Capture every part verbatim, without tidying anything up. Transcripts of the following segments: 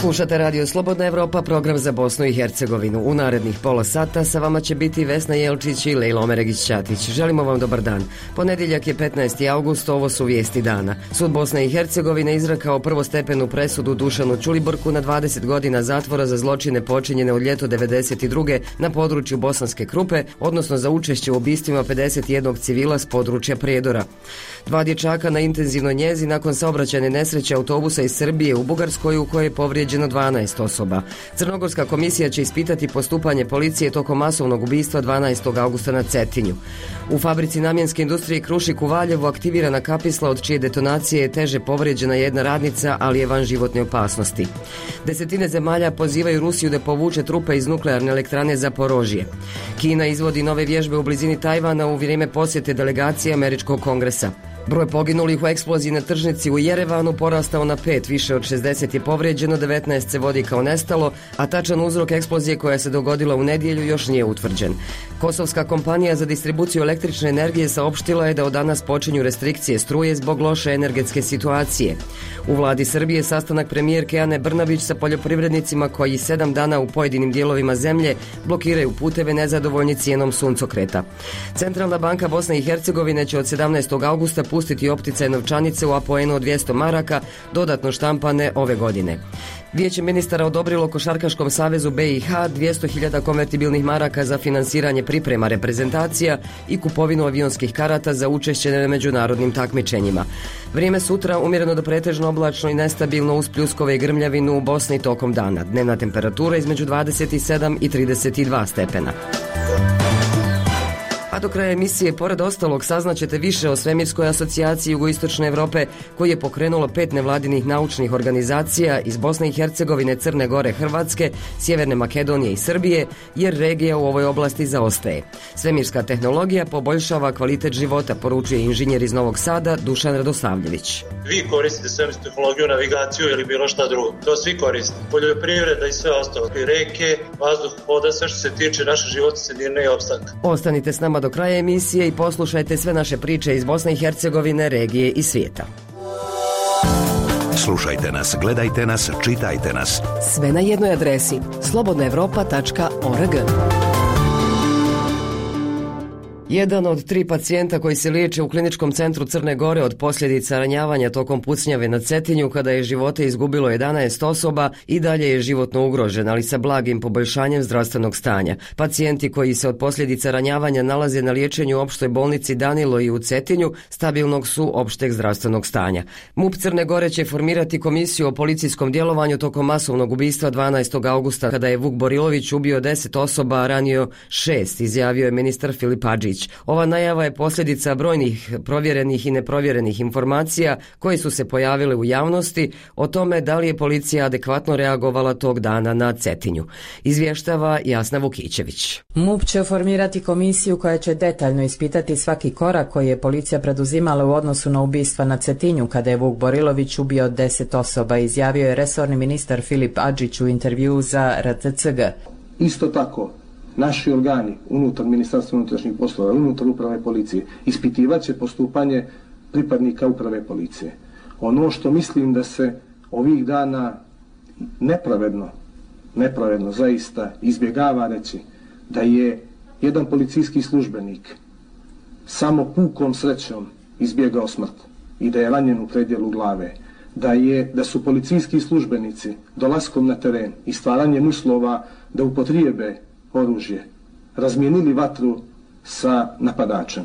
Slušate Radio Slobodna Evropa, program za Bosnu i Hercegovinu. U narednih pola sata sa vama će biti Vesna Jelčić i Lejla Omeregić-Ćatić. Želimo vam dobar dan. Ponedjeljak je petnaesti august, ovo su vijesti dana. Sud Bosne i Hercegovine izrekao prvostepenu presudu Dušanu Ćuliborku na dvadeset godina zatvora za zločine počinjene od ljeto devedeset druge na području Bosanske Krupe, odnosno za učešće u ubistvima pedeset jednog civila s područja Prijedora. Dva dječaka na intenzivnoj njezi nakon saobraćajne nesreće autobusa iz Srbije u Bugarskoj u kojoj je povrijeđeno dvanaest osoba. Crnogorska komisija će ispitati postupanje policije tokom masovnog ubistva dvanaestog augusta na Cetinju. U fabrici namjenske industrije Krušik u Valjevu aktivirana kapisla od čije detonacije je teže povrijeđena jedna radnica, ali je van životne opasnosti. Desetine zemalja pozivaju Rusiju da povuče trupe iz nuklearne elektrane Zaporožje. Kina izvodi nove vježbe u blizini Tajvana u vrijeme posjete delegacije Američkog kongresa. Broj poginulih u eksploziji na tržnici u Jerevanu porastao na pet, više od šezdeset je povrijeđeno, devetnaest se vodi kao nestalo, a tačan uzrok eksplozije koja se dogodila u nedjelju još nije utvrđen. Kosovska kompanija za distribuciju električne energije saopštila je da od danas počinju restrikcije struje zbog loše energetske situacije. U vladi Srbije sastanak premijerke Ane Brnabić sa poljoprivrednicima koji sedam dana u pojedinim dijelovima zemlje blokiraju puteve nezadovoljni cijenom suncokreta. Centralna banka Bosne i Hercegovine će od sedamnaestog augusta pustiti opticaj novčanice u apoenu od dvjesto maraka, dodatno štampane ove godine. Vijeće ministara odobrilo Košarkaškom savezu B i H dvjesto hiljada konvertibilnih maraka za finansiranje priprema reprezentacija i kupovinu avionskih karata za učešće na međunarodnim takmičenjima. Vrijeme sutra umjereno do pretežno oblačno i nestabilno uz pljuskove i grmljavinu u Bosni tokom dana. Dnevna temperatura između dvadeset sedam i trideset dva stepena. A do kraja emisije, pored ostalog, saznaćete više o Svemirskoj asocijaciji Jugoistočne Europe, koji je pokrenulo pet nevladinih naučnih organizacija iz Bosne i Hercegovine, Crne Gore, Hrvatske, Sjeverne Makedonije i Srbije, jer regija u ovoj oblasti zaostaje. Svemirska tehnologija poboljšava kvalitet života, poručuje inženjer iz Novog Sada Dušan Radosavljević. Vi koristite svemirsku tehnologiju, navigaciju ili bilo šta drugo. To svi koriste. Poljoprivreda i sve ostalo. I reke, vazduh, voda, sve što se tiče naše života, sredine i opstanka. Ostanite s nama do kraja emisije i poslušajte sve naše priče iz Bosne i Hercegovine, regije i svijeta. Slušajte nas, gledajte nas, čitajte nas. Sve na jednoj adresi slobodna evropa tačka org. Jedan od tri pacijenta koji se liječe u kliničkom centru Crne Gore od posljedica ranjavanja tokom pucnjave na Cetinju, kada je živote izgubilo jedanaest osoba, i dalje je životno ugrožen, ali sa blagim poboljšanjem zdravstvenog stanja. Pacijenti koji se od posljedica ranjavanja nalaze na liječenju u opštoj bolnici Danilo i u Cetinju stabilnog su opšteg zdravstvenog stanja. MUP Crne Gore će formirati komisiju o policijskom djelovanju tokom masovnog ubistva dvanaestog augusta, kada je Vuk Borilović ubio deset osoba, a ranio šest, izjavio je ministar Filip Hadžić. Ova najava je posljedica brojnih provjerenih i neprovjerenih informacija koje su se pojavile u javnosti o tome da li je policija adekvatno reagovala tog dana na Cetinju. Izvještava Jasna Vukićević. MUP će formirati komisiju koja će detaljno ispitati svaki korak koji je policija preduzimala u odnosu na ubistva na Cetinju, kada je Vuk Borilović ubio deset osoba, izjavio je resorni ministar Filip Hadžić u intervjuu za R T C G. Isto tako, naši organi unutar Ministarstva unutrašnjih poslova, unutar uprave policije, ispitivat će postupanje pripadnika uprave policije. Ono što mislim da se ovih dana nepravedno, nepravedno zaista izbjegava reći, da je jedan policijski službenik samo pukom srećom izbjegao smrt i da je ranjen u predjelu glave, da, je, da su policijski službenici dolaskom na teren i stvaranjem uslova da upotrijebe oružje razmijenili vatru sa napadačem,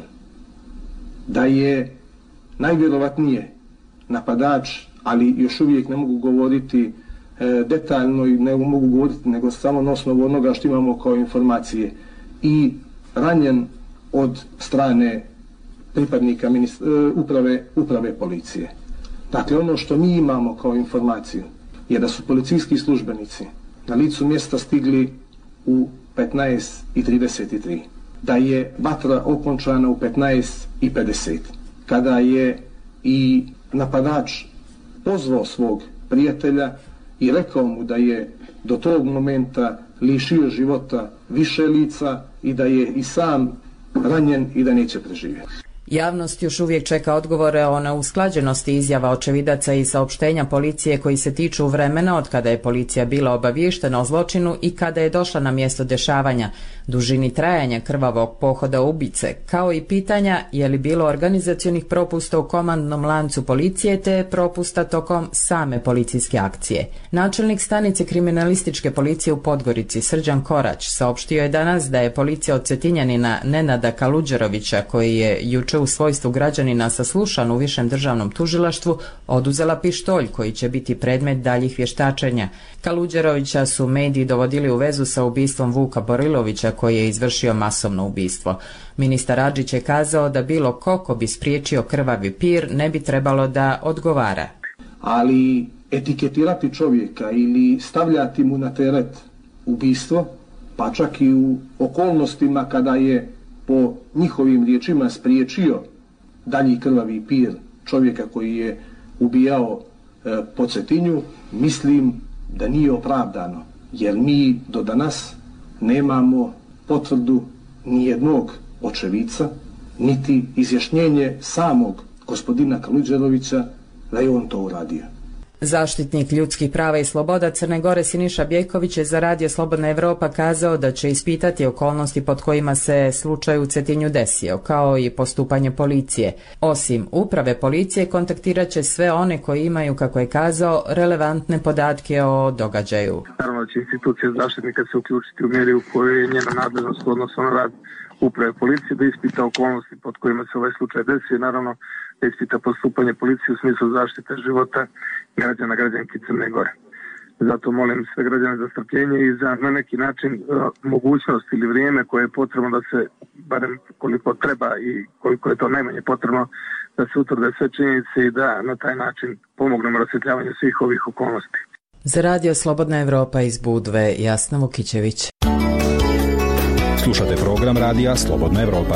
da je najvjerovatnije napadač, ali još uvijek ne mogu govoriti e, detaljno i ne mogu govoriti nego samo na osnovu onoga što imamo kao informacije, i ranjen od strane pripadnika ministra, e, uprave, uprave policije. Dakle, ono što mi imamo kao informaciju je da su policijski službenici na licu mjesta stigli u petnaest i trideset tri, da je vatra okončana u petnaest i pedeset, kada je i napadač pozvao svog prijatelja i rekao mu da je do tog momenta lišio života više lica i da je i sam ranjen i da neće preživjeti. Javnost još uvijek čeka odgovore o neusklađenosti izjava očevidaca i saopštenja policije koji se tiču vremena od kada je policija bila obaviještena o zločinu i kada je došla na mjesto dešavanja, dužini trajanja krvavog pohoda ubice, kao i pitanja je li bilo organizacionih propusta u komandnom lancu policije te propusta tokom same policijske akcije. Načelnik stanice kriminalističke policije u Podgorici Srđan Korać saopštio je danas da je policija od Cetinjanina Nenada Kaluđerovića, koji je juče u svojstvu građanina saslušan u Višem državnom tužilaštvu, oduzela pištolj koji će biti predmet daljih vještačenja. Kaluđerovića su mediji dovodili u vezu sa ubistvom Vuka Borilovića koji je izvršio masovno ubistvo. Ministar Adžić je kazao da bilo ko ko bi spriječio krvavi pir ne bi trebalo da odgovara. Ali etiketirati čovjeka ili stavljati mu na teret ubistvo, pa čak i u okolnostima kada je po njihovim riječima spriječio dalji krvavi pir čovjeka koji je ubijao e, po Cetinju, mislim da nije opravdano, jer mi do danas nemamo potvrdu nijednog očevica, niti izjašnjenje samog gospodina Kaluđerovića da je on to uradio. Zaštitnik ljudskih prava i sloboda Crne Gore Siniša Bjejković je za Radio Slobodna Evropa kazao da će ispitati okolnosti pod kojima se slučaj u Cetinju desio, kao i postupanje policije. Osim uprave policije, kontaktirat će sve one koji imaju, kako je kazao, relevantne podatke o događaju. Naravno će institucija zaštitnika se uključiti u mjeri u kojoj je njena nadležnost odnosno na rad uprave policije, da ispita okolnosti pod kojima se ovaj slučaj desio, naravno da ispita postupanje policije u smislu zaštite života građana, građanki Crne Gore. Zato molim sve građane za strpljenje i za na neki način uh, mogućnost ili vrijeme koje je potrebno da se, barem koliko treba i koliko je to najmanje potrebno, da se utvrde sve činjenice i da na taj način pomognemo rasvjetljavanju svih ovih okolnosti. Za Radio Slobodna Evropa iz Budve, Jasna Vukićević. Slušate program Radija Slobodna Evropa.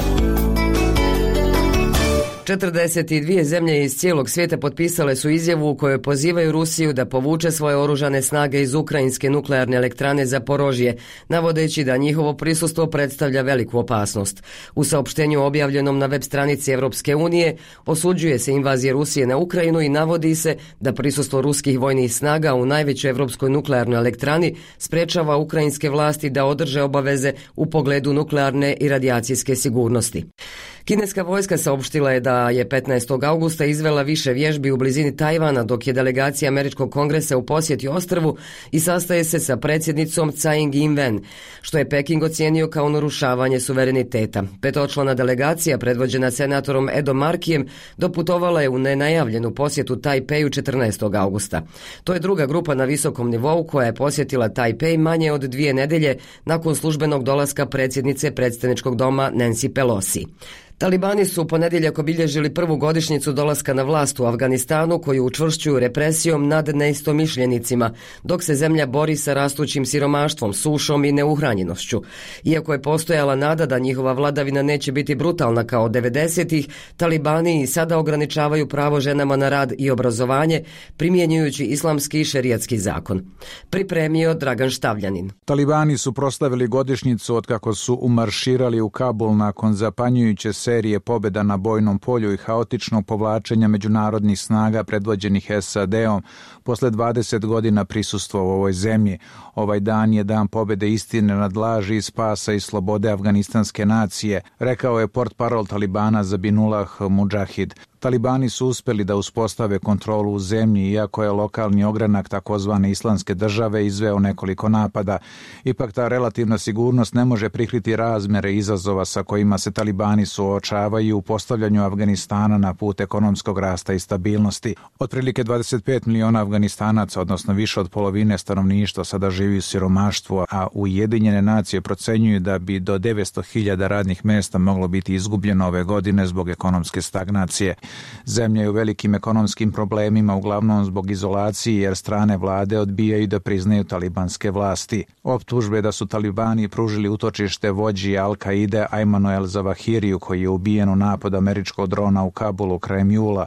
četrdeset dvije zemlje iz cijelog svijeta potpisale su izjavu u kojoj pozivaju Rusiju da povuče svoje oružane snage iz ukrajinske nuklearne elektrane Zaporožje, navodeći da njihovo prisustvo predstavlja veliku opasnost. U saopštenju objavljenom na web stranici Europske unije osuđuje se invazija Rusije na Ukrajinu i navodi se da prisustvo ruskih vojnih snaga u najvećoj europskoj nuklearnoj elektrani sprečava ukrajinske vlasti da održe obaveze u pogledu nuklearne i radijacijske sigurnosti. Kineska vojska saopštila je da je petnaestog augusta izvela više vježbi u blizini Tajvana, dok je delegacija Američkog kongresa u posjeti ostrvu i sastaje se sa predsjednicom Tsai Ing-wen, što je Peking ocijenio kao narušavanje suvereniteta. Petočlana delegacija, predvođena senatorom Edom Markijem, doputovala je u nenajavljenu posjetu Tajpeju četrnaestog augusta. To je druga grupa na visokom nivou koja je posjetila Tajpej manje od dvije nedelje nakon službenog dolaska predsjednice predstavničkog doma Nancy Pelosi. Talibani su u ponedjeljak obilježili prvu godišnjicu dolaska na vlast u Afganistanu, koju učvršćuju represijom nad neistomišljenicima, dok se zemlja bori sa rastućim siromaštvom, sušom i neuhranjenošću. Iako je postojala nada da njihova vladavina neće biti brutalna kao devedesetih, Talibani i sada ograničavaju pravo ženama na rad i obrazovanje, primjenjujući islamski i šerijatski zakon. Pripremio Dragan Štavljanin. Talibani su proslavili godišnjicu od kako su umarširali u Kabul nakon zapanjujuće serije pobjeda na bojnom polju i haotičnog povlačenja međunarodnih snaga predvođenih S A D-om posle dvadeset godina prisustva u ovoj zemlji. Ovaj dan je dan pobjede istine nad laži i spasa i slobode afganistanske nacije, rekao je portparol Talibana Zabihullah Mudžahid. Talibani su uspjeli da uspostave kontrolu u zemlji, iako je lokalni ogranak takozvane islamske države izveo nekoliko napada. Ipak ta relativna sigurnost ne može prikriti razmjere izazova sa kojima se Talibani suočavaju u postavljanju Afganistana na put ekonomskog rasta i stabilnosti. Otprilike dvadeset pet miliona Afganistanaca, odnosno više od polovine stanovništva, sada živi u siromaštvu, a Ujedinjene nacije procenjuju da bi do devetsto hiljada radnih mjesta moglo biti izgubljeno ove godine zbog ekonomske stagnacije. Zemlja je u velikim ekonomskim problemima, uglavnom zbog izolacije, jer strane vlade odbijaju da priznaju talibanske vlasti. Optužbe da su Talibani pružili utočište vođi Al-Kaide Ajmanu El-Zawahiriju, koji je ubijen u napadu američkog drona u Kabulu krajem jula,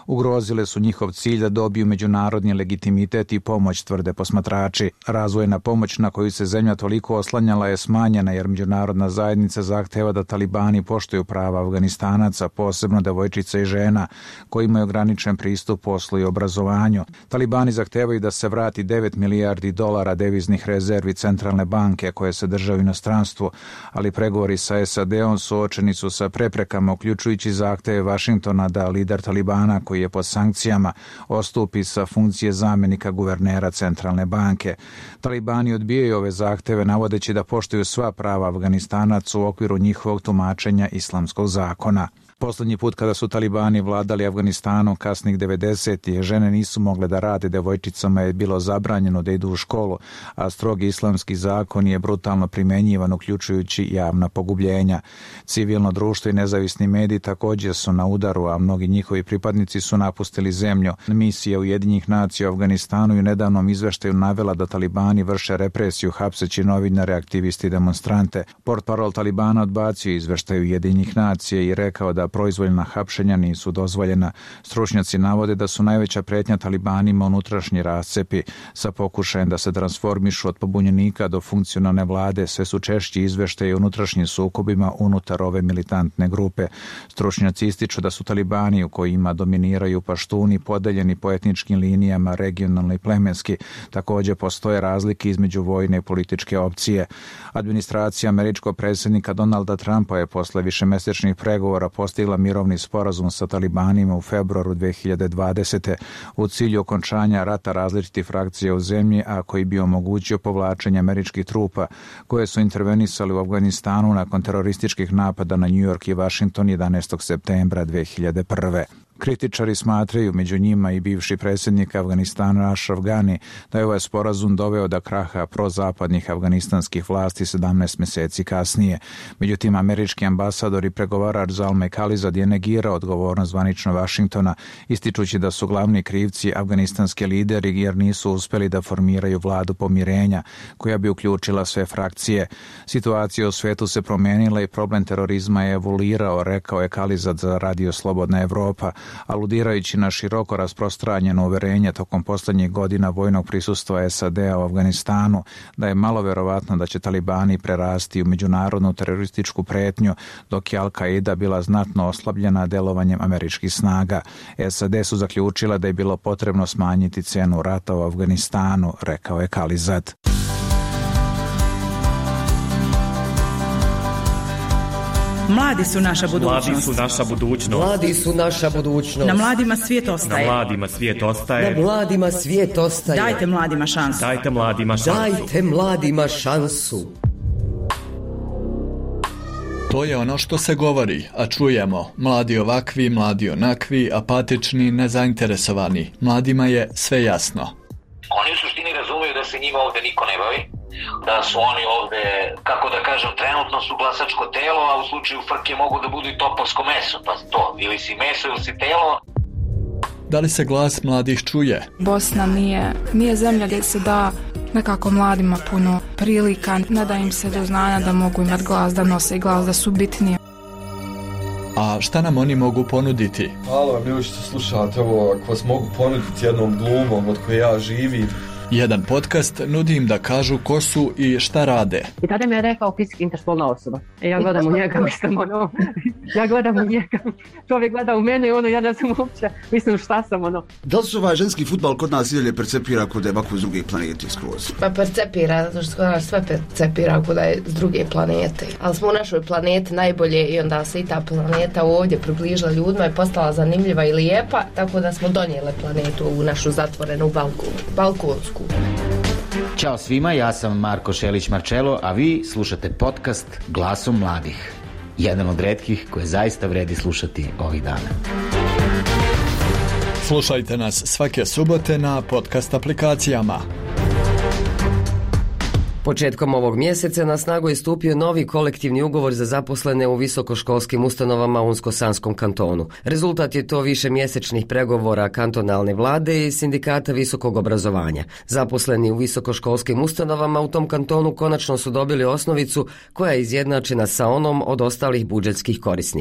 ugrozile su njihov cilj da dobiju međunarodni legitimitet i pomoć, tvrde posmatrači. Razvojna pomoć na koju se zemlja toliko oslanjala je smanjena jer međunarodna zajednica zahteva da talibani poštuju prava Afganistanaca, posebno devojčica i žena, koji imaju ograničen pristup poslu i obrazovanju. Talibani zahtevaju da se vrati devet milijardi dolara deviznih rezervi centralne banke koje se drže u inostranstvu, ali pregovori sa S A D-om suočeni su sa preprekama, uključujući zahteve Vašingtona da lider Talibana, koji je pod sankcijama, ostupi sa funkcije zamjenika guvernera centralne banke. Talibani odbijaju ove zahteve navodeći da poštuju sva prava Afganistanaca u okviru njihovog tumačenja islamskog zakona. Poslednji put kada su talibani vladali Afganistanom kasnih devedesetih, žene nisu mogle da rade, devojčicama je bilo zabranjeno da idu u školu, a strogi islamski zakon je brutalno primenjivan, uključujući javna pogubljenja. Civilno društvo i nezavisni mediji također su na udaru, a mnogi njihovi pripadnici su napustili zemlju. Misija Ujedinjenih nacija u Afganistanu i u nedavnom izveštaju navela da talibani vrše represiju hapseći novinare, aktivisti i demonstrante. Portparol Talibana odbacio izveštaj Ujedinjenih nacija i rekao da proizvoljna hapšenja nisu dozvoljena. Stručnjaci navode da su najveća pretnja talibanima unutrašnji rascepi sa pokušajem da se transformišu od pobunjenika do funkcionalne vlade. Sve su češći izveštaji o unutrašnjim sukobima unutar ove militantne grupe. Stručnjaci ističu da su talibani, u kojima dominiraju paštuni, podeljeni po etničkim linijama, regionalno i plemenski. Također postoje razlike između vojne i političke opcije. Administracija američkog predsjednika Donalda Trumpa je posle višemesečnih pregovora postigla mirovni sporazum sa talibanima u februaru dve hiljade dvadesete u cilju okončanja rata različitih frakcija u zemlji, a koji bi omogućio povlačenje američkih trupa koje su intervenisali u Afganistanu nakon terorističkih napada na New York i Washington jedanaestog septembra dve hiljade prve. Kritičari smatraju, među njima i bivši predsjednik Afganistana Ashraf Ghani, da je ovaj sporazum doveo do kraha prozapadnih afganistanskih vlasti sedamnaest mjeseci kasnije. Međutim, američki ambasador i pregovarač Zalmay Khalilzad je negirao odgovornost zvanično Vašingtona, ističući da su glavni krivci afganistanski lideri jer nisu uspjeli da formiraju vladu pomirenja koja bi uključila sve frakcije. Situacija u svijetu se promijenila i problem terorizma je evoluirao, rekao je Khalilzad za Radio Slobodna Evropa, aludirajući na široko rasprostranjeno uverenje tokom posljednjih godina vojnog prisustva S A D-a u Afganistanu da je malo verovatno da će talibani prerasti u međunarodnu terorističku pretnju, dok je Al-Qaida bila znatno oslabljena delovanjem američkih snaga. S A D su zaključila da je bilo potrebno smanjiti cenu rata u Afganistanu, rekao je Khalilzad. Mladi su naša budućnost. Mladi su naša budućnost. Mladi su naša budućnost. Na mladima svijet ostaje. Na mladima svijet ostaje. Na mladima svijet ostaje. Dajte mladima šansu. Dajte mladima šansu. Dajte mladima šansu. To je ono što se govori, a čujemo. Mladi ovakvi, mladi onakvi, apatični, nezainteresovani. Mladima je sve jasno. Oni u suštini razumiju da se njima ovde niko ne bavi, da su oni ovde, kako da kažem, trenutno su glasačko telo, a u slučaju frke mogu da budu i topovsko meso, pa to, ili si meso ili si telo. Da li se glas mladih čuje? Bosna nije, nije zemlja gdje se da nekako mladima puno prilika, ne da im se do znanja da mogu imati glas, da nose glas, da su bitnije. A šta nam oni mogu ponuditi? Hvala vam ljudi što slušate ovo, ako vas mogu ponuditi jednom glumom od koje ja živim. Jedan podcast nudi im da kažu ko su i šta rade. I tada mi je rekao fizički interspolna osoba. E ja gledam u njega, mislim ono, ja gledam u njega, čovjek gleda u mene i ono, ja ne znam uopće, mislim šta sam ono. Da li se ovaj ženski futbal kod nas i dalje percepira kod da je ovako s druge planete skroz? Pa percepira, zato što sve percepira kod da je s druge planete. Ali smo u našoj planeti najbolje i onda se i ta planeta ovdje približila ljudima i postala zanimljiva i lijepa, tako da smo donijeli planetu u našu zatvorenu balkon, balkonsku. Ćao svima, ja sam Marko Šelić-Marčelo, a vi slušate podcast Glasom mladih. Jedan od retkih koje zaista vredi slušati ovih dana. Slušajte nas svake subote na podcast aplikacijama. Početkom ovog mjeseca na snagu je stupio novi kolektivni ugovor za zaposlene u visokoškolskim ustanovama u Unsko-Sanskom kantonu. Rezultat je to više mjesečnih pregovora kantonalne vlade i sindikata visokog obrazovanja. Zaposleni u visokoškolskim ustanovama u tom kantonu konačno su dobili osnovicu koja je izjednačena sa onom od ostalih budžetskih korisnika.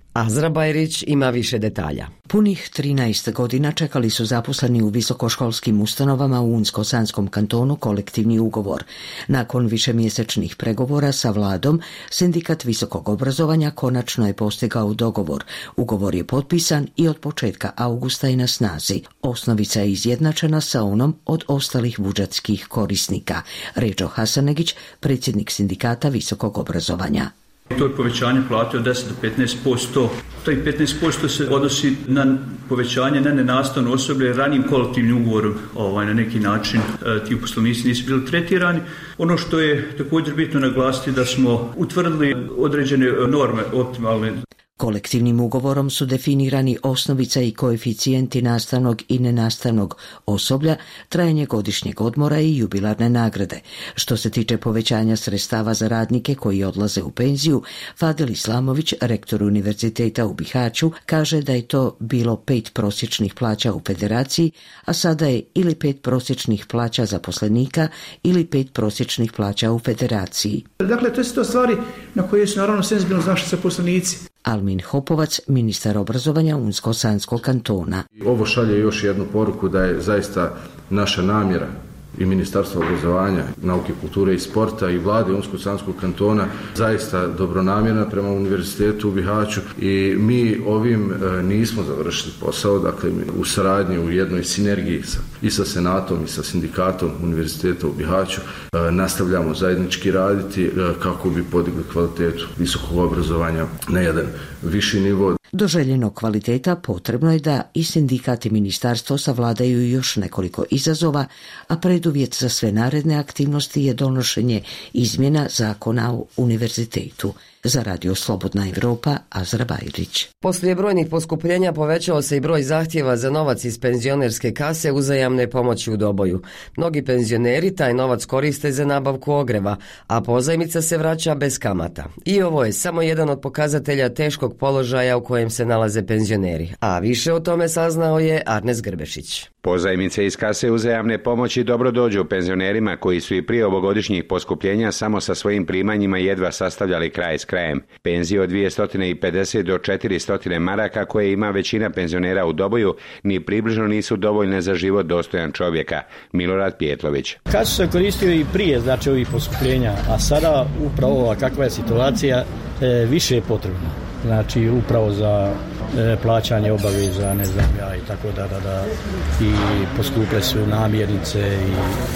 Azra Bajrić ima više detalja. Punih trinaest godina čekali su zaposleni u visokoškolskim ustanovama u Unsko-Sanskom kantonu kolektivni ugovor. Nakon višemjesečnih pregovora sa vladom, sindikat visokog obrazovanja konačno je postigao dogovor. Ugovor je potpisan i od početka augusta je na snazi. Osnovica je izjednačena sa onom od ostalih budžetskih korisnika. Ređo Hasanegić, predsjednik sindikata visokog obrazovanja. To je povećanje plate od deset do petnaest posto. Taj petnaest posto se odnosi na povećanje na nenastavno osoblje ranijim kolektivnim ugovorom, ovaj, na neki način ti uposlenici nisu bili tretirani. Ono što je također bitno naglasiti da smo utvrdili određene norme optimalne. Kolektivnim ugovorom su definirani osnovica i koeficijenti nastavnog i nenastavnog osoblja, trajanje godišnjeg odmora i jubilarne nagrade. Što se tiče povećanja sredstava za radnike koji odlaze u penziju, Fadil Islamović, rektor Univerziteta u Bihaću, kaže da je to bilo pet prosječnih plaća u federaciji, a sada je ili pet prosječnih plaća zaposlenika ili pet prosječnih plaća u federaciji. Dakle, to su to stvari na koje su naravno senzibilno naši zaposlenici. Almin Hopovac, ministar obrazovanja Unsko-Sanskog kantona. Ovo šalje još jednu poruku da je zaista naša namjera i Ministarstvo obrazovanja, nauke, kulture i sporta i vlade Unsko-Sanskog kantona zaista dobronamjerna prema univerzitetu u Bihaću i mi ovim e, nismo završili posao, dakle u saradnji, u jednoj sinergiji sa, i sa senatom i sa sindikatom univerziteta u Bihaću e, nastavljamo zajednički raditi e, kako bi podigli kvalitetu visokog obrazovanja na jedan viši nivo. Do željenog kvaliteta potrebno je da i sindikat i ministarstvo savladaju još nekoliko izazova, a preduvjet za sve naredne aktivnosti je donošenje izmjena zakona o univerzitetu. Za Radio Slobodna Evropa, Azra Bajrić. Poslije brojnih poskupljenja povećao se i broj zahtjeva za novac iz penzionerske kase uzajamne pomoći u Doboju. Mnogi penzioneri taj novac koriste za nabavku ogreva, a pozajmica se vraća bez kamata. I ovo je samo jedan od pokazatelja teškog položaja u kojem se nalaze penzioneri. A više o tome saznao je Arnes Grbešić. Pozajmice iz kase uzajamne pomoći dobro dođu penzionerima koji su i prije ovogodišnjih poskupljenja samo sa svojim primanjima jedva sastavljali kraj s krajem. Penzije od dvjesto pedeset do četiristo maraka koje ima većina penzionera u Doboju ni približno nisu dovoljne za život dostojan čovjeka. Milorad Pjetlović. Kasu se koristio i prije znači ovih poskupljenja, a sada upravo ova kakva je situacija e, više je potrebna. Znači upravo za e, plaćanje obaveza, ne znam ja i tako da, da, da i poskuple su namirnice i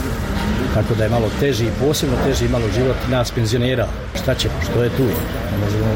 tako da je malo teži, posebno teži malo život nas penzionera. Šta ćemo, što je tu? Ne možemo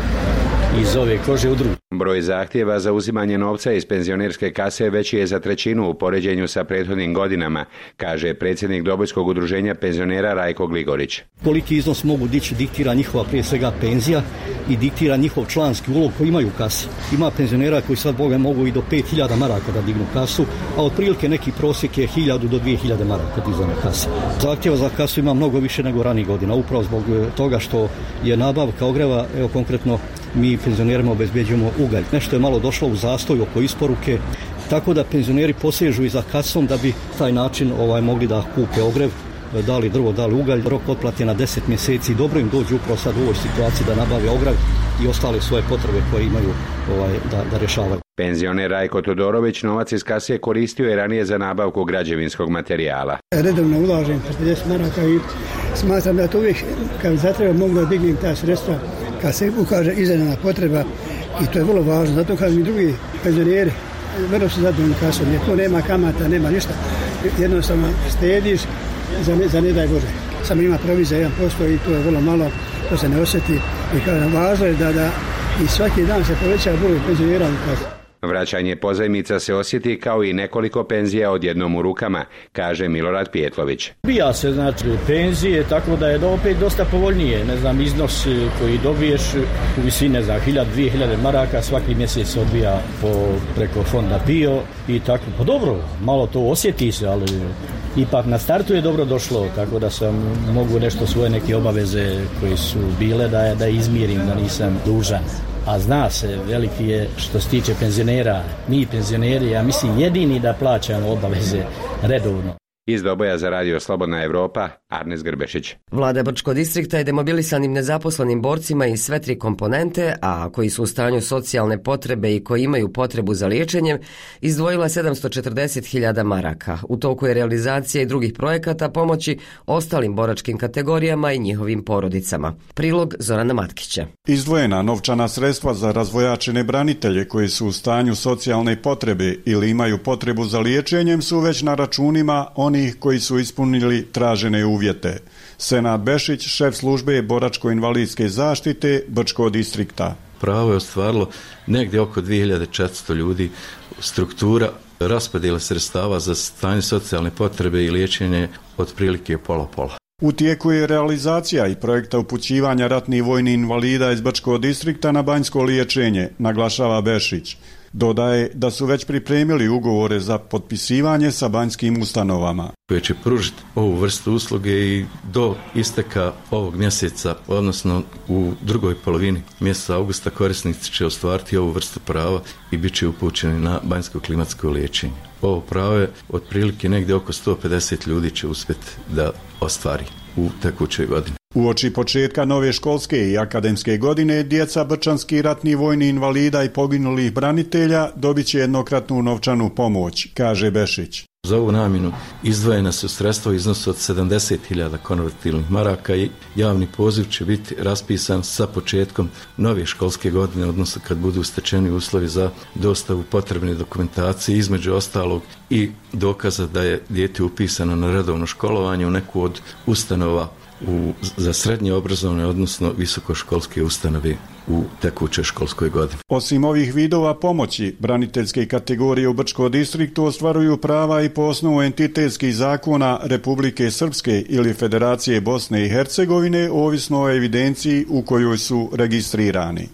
iz ove kože u drugu. Broj zahtjeva za uzimanje novca iz penzionerske kase veći je za trećinu u poređenju sa prethodnim godinama, kaže predsjednik Dobojskog udruženja penzionera Rajko Gligorić. Koliki iznos mogu dići diktira njihova prije svega penzija i diktira njihov članski ulog koji imaju u kasi. Ima penzionera koji sad boga mogu i do pet hiljada maraka da dignu kasu, a otprilike neki prosjek je hiljadu do dvije hiljade maraka dizanja kase. Zahtjeva za kasu ima mnogo više nego ranijih godina, upravo zbog toga što je nabavka ogreva, evo konkretno mi penzionerima obezbeđujemo ugalj. Nešto je malo došlo u zastoj oko isporuke, tako da penzioneri posežu i za kasom da bi taj način ovaj mogli da kupe ogrev, da li drvo, da li ugalj. Rok otplate na deset mjeseci. Dobro im dođu upravo sad u ovoj situaciji da nabave ogrev i ostale svoje potrebe koje imaju ovaj, da, da rješavaju. Penzioner Rajko Todorović novac iz kase koristio je ranije za nabavku građevinskog materijala. Redovno ulažem pedeset maraka i smatram da to uvijek kad zatreba mogu da dignem ta sredstva kad se ukaže iznenadna potreba i to je vrlo važno. Zato kad mi drugi penzioneri vrlo su zadovoljni kasom, jer tu nema kamata, nema ništa. Jednostavno štediš za ne, za ne daj Bože. Samo ima provizija jedan posto i to je vrlo malo, to se ne osjeti. I kažem, važno je da, da i svaki dan se poveća broj penzionera u kasu. Vraćanje pozajmica se osjeti kao i nekoliko penzija odjednom u rukama, kaže Milorad Pjetlović. Bija se znači penzije, tako da je opet dosta povoljnije. Ne znam, iznos koji dobiješ u visini, ne znam, hiljadu, dvije hiljade maraka, svaki mjesec se odbija po, preko fonda Bio i tako. Pa dobro, malo to osjeti se, ali ipak na startu je dobro došlo, tako da sam mogu nešto svoje neke obaveze koje su bile da, da izmirim, da nisam dužan. A zna se, veliki je što se tiče penzionera, mi penzioneri, ja mislim jedini da plaćamo obaveze redovno. Iz Doboja za Radio Slobodna Evropa, Arnes Grbešić. Vlada Brčkog distrikta je demobilisanim nezaposlenim borcima iz sve tri komponente, a koji su u stanju socijalne potrebe i koji imaju potrebu za liječenjem, izdvojila sedamsto četrdeset hiljada maraka. U toku je realizacija i drugih projekata pomoći ostalim boračkim kategorijama i njihovim porodicama. Prilog Zorana Matkića. Izdvojena novčana sredstva za razvojačene branitelje koji su u stanju socijalne potrebe ili imaju potrebu za liječenjem su već na računima onih koji su ispunili tražene uvjete. Senad Bešić, šef službe boračko-invalidske zaštite Brčkog distrikta. Pravo je ostvarilo negdje oko dvije hiljade četiristo ljudi. Struktura raspodjela sredstava za stanje socijalne potrebe i liječenje otprilike pola-pola. U tijeku je realizacija i projekta upućivanja ratnih vojnih invalida iz Brčkog distrikta na banjsko liječenje, naglašava Bešić. Dodaje da su već pripremili ugovore za potpisivanje sa banjskim ustanovama. Koje će pružiti ovu vrstu usluge i do isteka ovog mjeseca, odnosno u drugoj polovini mjeseca augusta, korisnici će ostvariti ovu vrstu prava i bit će upućeni na banjsko klimatsko liječenje. Ovo pravo je otprilike negdje oko sto pedeset ljudi će uspjeti da ostvari u tekućoj godini. Uoči početka nove školske i akademske godine, djeca brčanskih ratnih vojnih invalida i poginulih branitelja dobit će jednokratnu novčanu pomoć, kaže Bešić. Za ovu namjenu izdvojena su sredstva u iznosu od sedamdeset hiljada konvertibilnih maraka i javni poziv će biti raspisan sa početkom nove školske godine, odnosno kad budu stečeni uslovi za dostavu potrebne dokumentacije, između ostalog i dokaza da je dijete upisano na redovno školovanje u neku od ustanova u, za srednje obrazovne, odnosno visokoškolske ustanove u tekućoj školskoj godini. Osim ovih vidova pomoći, braniteljske kategorije u Brčkom distriktu ostvaruju prava i po osnovu entitetskih zakona Republike Srpske ili Federacije Bosne i Hercegovine, ovisno o evidenciji u kojoj su registrirani.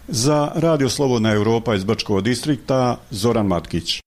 Za Radio Slobodna Europa iz Brčkog distrikta, Zoran Matkić.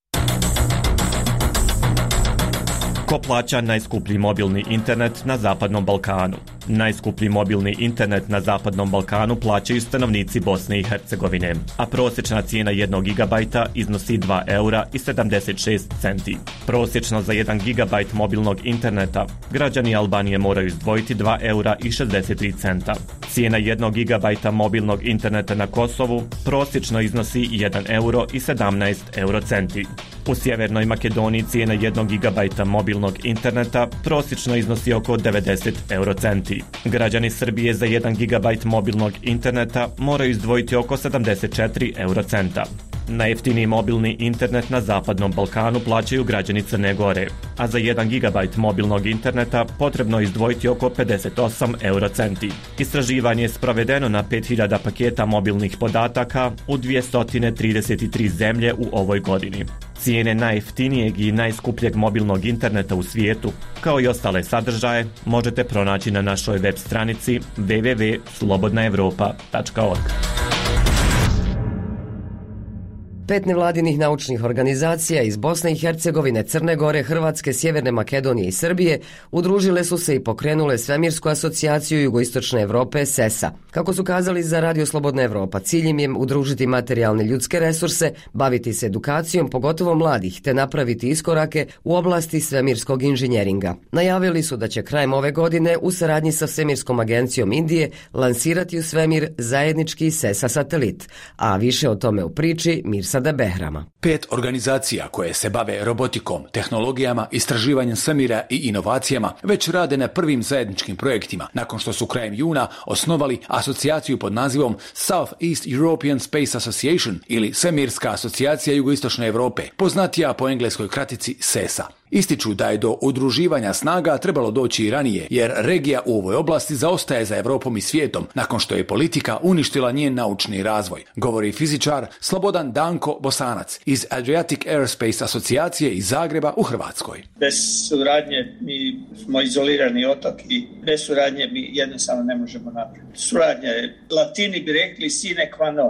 Ko plaća najskuplji mobilni internet na Zapadnom Balkanu? Najskuplji mobilni internet na Zapadnom Balkanu plaćaju stanovnici Bosne i Hercegovine, a prosječna cijena jednog gigabajta iznosi dva eura i sedamdeset šest centi. Prosječno za jedan gigabajt mobilnog interneta građani Albanije moraju izdvojiti dva eura i šezdeset tri centa. Cijena jednog gigabajta mobilnog interneta na Kosovu prosječno iznosi jedan euro i sedamnaest eurocenti. U Sjevernoj Makedoniji cijena jednog gigabajta mobilnog interneta prosječno iznosi oko devedeset eurocenti. Građani Srbije za jedan gigabajt mobilnog interneta moraju izdvojiti oko sedamdeset četiri eurocenta. Najjeftiniji mobilni internet na Zapadnom Balkanu plaćaju građani Crne Gore, a za jedan gigabajt mobilnog interneta potrebno je izdvojiti oko pedeset osam eurocenti. Istraživanje je sprovedeno na pet hiljada paketa mobilnih podataka u dvjesto trideset tri zemlje u ovoj godini. Cijene najjeftinijeg i najskupljeg mobilnog interneta u svijetu, kao i ostale sadržaje, možete pronaći na našoj web stranici w w w tačka slobodna europa tačka org. Pet nevladinih naučnih organizacija iz Bosne i Hercegovine, Crne Gore, Hrvatske, Sjeverne Makedonije i Srbije udružile su se i pokrenule Svemirsku asocijaciju Jugoistočne Europe S E S A. Kako su kazali za Radio Slobodna Europa, cilj im je udružiti materijalne ljudske resurse, baviti se edukacijom, pogotovo mladih, te napraviti iskorake u oblasti svemirskog inženjeringa. Najavili su da će krajem ove godine u saradnji sa Svemirskom agencijom Indije lansirati u svemir zajednički S E S A satelit, a više o tome u priči Mirsa Behrama. Pet organizacija koje se bave robotikom, tehnologijama, istraživanjem svemira i inovacijama već rade na prvim zajedničkim projektima nakon što su krajem juna osnovali asocijaciju pod nazivom South East European Space Association ili Svemirska asocijacija Jugoistočne Europe, poznatija po engleskoj kratici S E S A. Ističu da je do udruživanja snaga trebalo doći i ranije, jer regija u ovoj oblasti zaostaje za Europom i svijetom nakon što je politika uništila njen naučni razvoj, govori fizičar Slobodan Danko Bosanac iz Adriatic Aerospace asocijacije iz Zagreba u Hrvatskoj. Bez suradnje mi smo izolirani otok i bez suradnje mi jednostavno ne možemo napraviti. Suradnja je, Latini bi rekli sine qua non.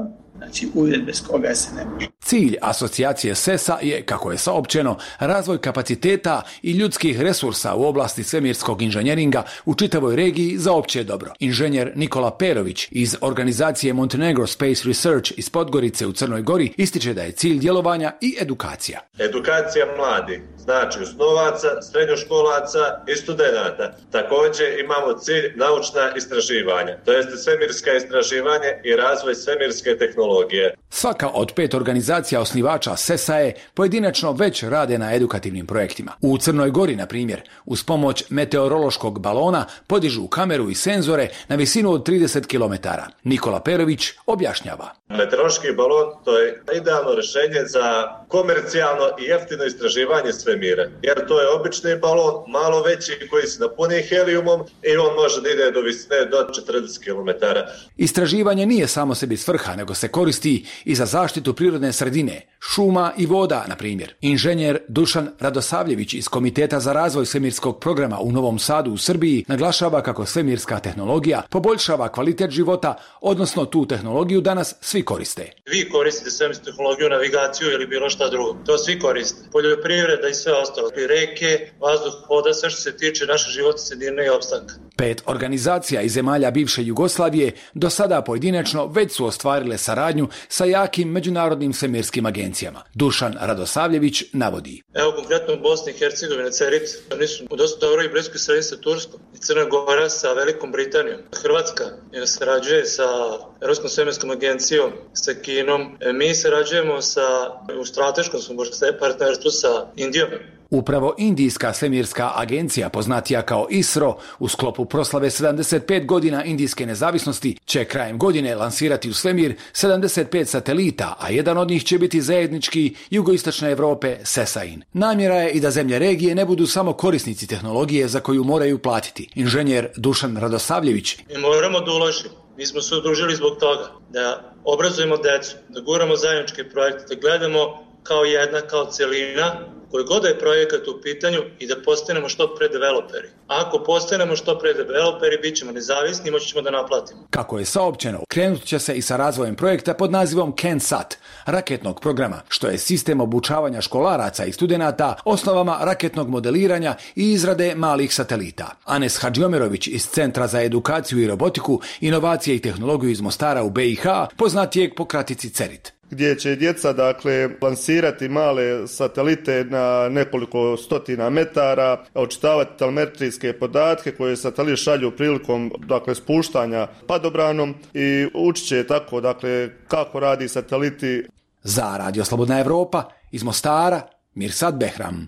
znači uvjet bez koga se ne može. Cilj asocijacije S E S A je, kako je saopćeno, razvoj kapaciteta i ljudskih resursa u oblasti svemirskog inženjeringa u čitavoj regiji za opće dobro. Inženjer Nikola Perović iz organizacije Montenegro Space Research iz Podgorice u Crnoj Gori ističe da je cilj djelovanja i edukacija. Edukacija mladih, znači osnovaca, srednjoškolaca i studenata. Također imamo cilj naučna istraživanja, to jest svemirska istraživanje i razvoj svemirske tehnologije. Svaka od pet organizacija osnivača S E S A je pojedinačno već rade na edukativnim projektima. U Crnoj Gori, na primjer, uz pomoć meteorološkog balona podižu kameru i senzore na visinu od trideset kilometara. Nikola Perović objašnjava. Meteorološki balon to je idealno rješenje za komercijalno i jeftino istraživanje svemira, jer to je obični balon, malo veći koji se napuni helijumom i on može da ide do visine do četrdeset kilometara. Istraživanje nije samo sebi svrha, nego se koristi i za zaštitu prirodne sredine, šuma i voda, na primjer. Inženjer Dušan Radosavljević iz Komiteta za razvoj svemirskog programa u Novom Sadu u Srbiji naglašava kako svemirska tehnologija poboljšava kvalitet života, odnosno tu tehnologiju danas svi koriste. Vi koristite svemirsku tehnologiju, navigaciju ili bilo šta drugo. To svi koriste. Poljoprivreda i sve ostalo. I reke, vazduh, voda, sve što se tiče naše životne sredine i opstanka. Pet organizacija iz zemalja bivše Jugoslavije do sada pojedinačno već su ostvarile saradnju sa jakim međunarodnim svemirskim agencijama. Dušan Radosavljević navodi. Evo konkretno u Bosni i Hercegovini, CERIT, oni su u dosta dobroj i bliskoj saradnji sa Turskom i Crna Gora sa Velikom Britanijom. Hrvatska je sarađuje sa Europskom svemirskom agencijom, sa Kinom. Mi sarađujemo sa, u strateškom smo partnerstvu sa Indijom. Upravo Indijska svemirska agencija, poznatija kao ISRO, u sklopu proslave sedamdeset pet godina indijske nezavisnosti, će krajem godine lansirati u svemir sedamdeset pet satelita, a jedan od njih će biti zajednički jugoistočne Europe S E S A in. Namjera je i da zemlje regije ne budu samo korisnici tehnologije za koju moraju platiti. Inženjer Dušan Radosavljević. Mi moramo da uložimo. Mi smo se udružili zbog toga da obrazujemo decu, da guramo zajedničke projekte, da gledamo kao jedna, kao celina, koji god je projekat u pitanju i da postanemo što pre developeri. Ako postanemo što pre developeri, bit ćemo nezavisni i moći ćemo da naplatimo. Kako je saopćeno, krenut će se i sa razvojem projekta pod nazivom CanSat, raketnog programa, što je sistem obučavanja školaraca i studenata osnovama raketnog modeliranja i izrade malih satelita. Anes Hadžiomerović iz Centra za edukaciju i robotiku, inovacije i tehnologiju iz Mostara u B i H, poznatijeg po kratici CERIT. Gdje će djeca dakle lansirati male satelite na nekoliko stotina metara, očitavati telemetrijske podatke koje satelit šalju prilikom dakle spuštanja padobranom i učit će tako dakle kako radi sateliti. Za Radio Slobodna Evropa iz Mostara Mirsad Behram.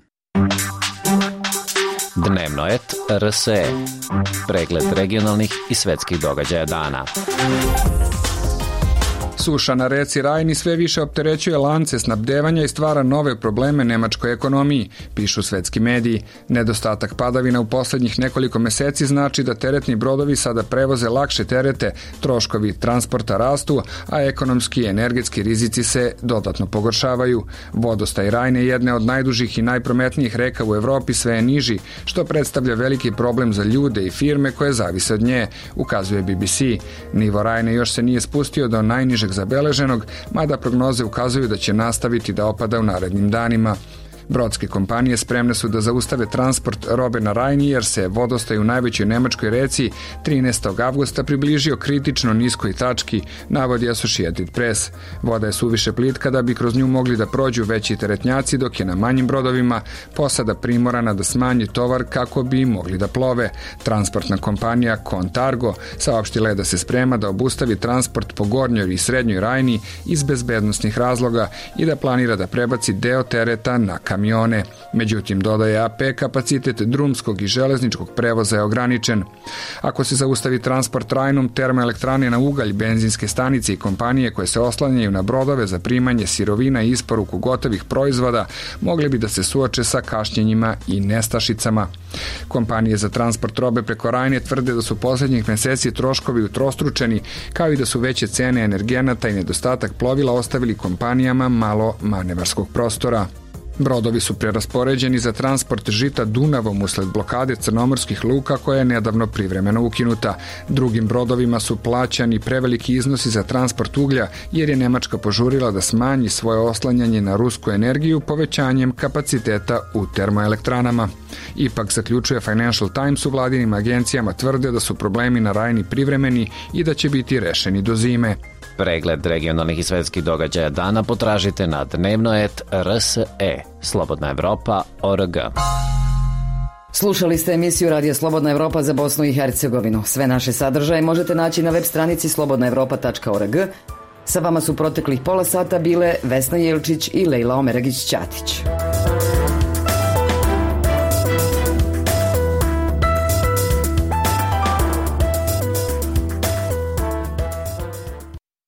Dnevno et R S E. Pregled regionalnih i svetskih događaja dana. Suša na reci Rajni sve više opterećuje lance snabdevanja i stvara nove probleme nemačkoj ekonomiji, pišu svetski mediji. Nedostatak padavina u posljednjih nekoliko meseci znači da teretni brodovi sada prevoze lakše terete, troškovi transporta rastu, a ekonomski i energetski rizici se dodatno pogoršavaju. Vodostaj Rajne, jedne od najdužih i najprometnijih reka u Evropi, sve je niži, što predstavlja veliki problem za ljude i firme koje zavise od nje, ukazuje B B C. Nivo Rajne još se nije spustio do najnižeg zabeleženog, mada prognoze ukazuju da će nastaviti da opada u narednim danima. Brodske kompanije spremne su da zaustave transport robe na Rajni jer se vodostaj u najvećoj nemačkoj reci trinaestog avgusta približio kritično niskoj tački, navodi Associated Press. Voda je suviše plitka da bi kroz nju mogli da prođu veći teretnjaci, dok je na manjim brodovima posada primorana da smanji tovar kako bi mogli da plove. Transportna kompanija Contargo saopštila je da se sprema da obustavi transport po gornjoj i srednjoj Rajni iz bezbednosnih razloga i da planira da prebaci deo tereta na kamione. Međutim, dodaje A P, kapacitet drumskog i železničkog prevoza je ograničen. Ako se zaustavi transport Rajnom, termoelektrane na ugalj, benzinske stanice i kompanije koje se oslanjaju na brodove za primanje sirovina i isporuku gotovih proizvoda mogli bi da se suoče sa kašnjenjima i nestašicama. Kompanije za transport robe preko Rajne tvrde da su posljednjih meseci troškovi utrostručeni, kao i da su veće cene energenata i nedostatak plovila ostavili kompanijama malo manevarskog prostora. Brodovi su preraspoređeni za transport žita Dunavom usled blokade crnomorskih luka koja je nedavno privremeno ukinuta. Drugim brodovima su plaćani preveliki iznosi za transport uglja jer je Nemačka požurila da smanji svoje oslanjanje na rusku energiju povećanjem kapaciteta u termoelektranama. Ipak, zaključuje Financial Times, u vladinim agencijama tvrde da su problemi na Rajni privremeni i da će biti rešeni do zime. Pregled regionalnih i svetskih događaja dana potražite na dnevnoet R S E, Slobodna Evropa, O R G. Slušali ste emisiju Radija Slobodna Evropa za Bosnu i Hercegovinu. Sve naše sadržaje možete naći na web stranici slobodna evropa tačka org. Sa vama su proteklih pola sata bile Vesna Jelčić i Lejla Omeregić-Ćatić.